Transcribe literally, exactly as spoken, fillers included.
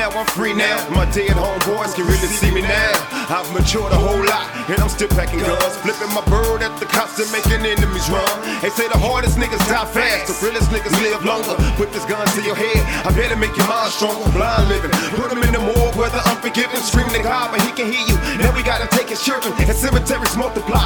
now, I'm free now. My dead homeboys can really see me now. I've matured a whole lot, and I'm still packing guns. Flipping my bird at the cops and making enemies run. They say the hardest niggas die fast, the realest niggas live longer. Put this gun to your head, I better make your mind stronger. Blind living, put him in the morgue where the unforgiven screaming to God, but he can hear you. Now we gotta take his children, and cemeteries multiply.